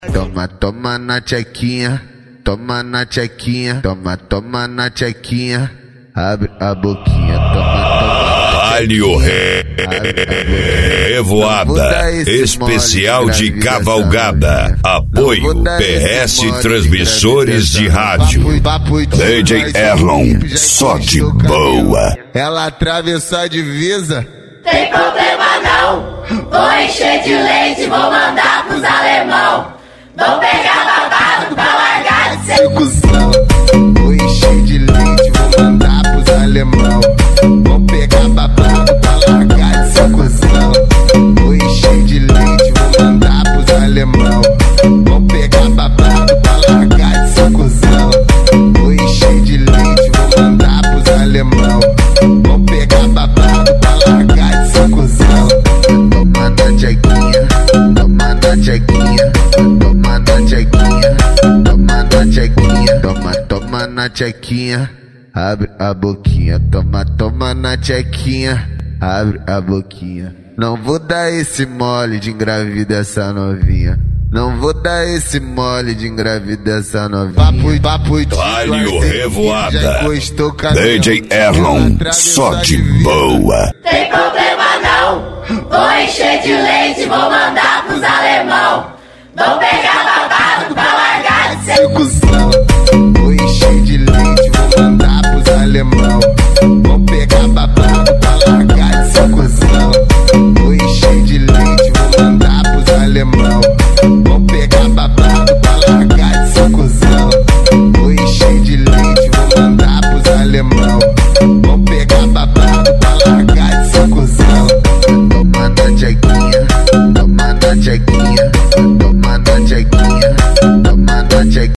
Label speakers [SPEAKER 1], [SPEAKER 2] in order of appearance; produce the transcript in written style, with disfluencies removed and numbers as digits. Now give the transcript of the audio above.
[SPEAKER 1] Toma, toma na tchequinha, toma na tchequinha, toma, toma na tchequinha, abre a boquinha, toma, toma.
[SPEAKER 2] Alho Revoada, especial de cavalgada, apoio PS Transmissores de Rádio, DJ Erlon, só de boa.
[SPEAKER 1] Ela atravessou a divisa,
[SPEAKER 3] tem problema não, vou encher de leite, vou mandar pros alemão. Vou pegar babado pra largar de ser
[SPEAKER 1] cuzão. Vou encher de leite, vou mandar pros alemão. Vou pegar babado pra largar de ser cuzão. Vou encher de leite, vou mandar pros alemão. Vou pegar babado pra largar de ser cuzão. Vou encher de leite, vou mandar pros alemão. Vou pegar babado pra largar de ser cuzão. Toma na tchequinha, toma na tchequinha, toma na tchequinha, toma na tchequinha, toma, toma na tchequinha, abre a boquinha, toma, toma na tchequinha, abre a boquinha. Não vou dar esse mole de engravidar essa novinha. Não vou dar esse mole de engravidar essa novinha. Papo
[SPEAKER 2] Alho Revoada, DJ Erlon, só de boa.
[SPEAKER 3] Tem problema não, vou encher de leite, vou mandar pros alemão. Vou pegar babado pra largar de ser cuzão.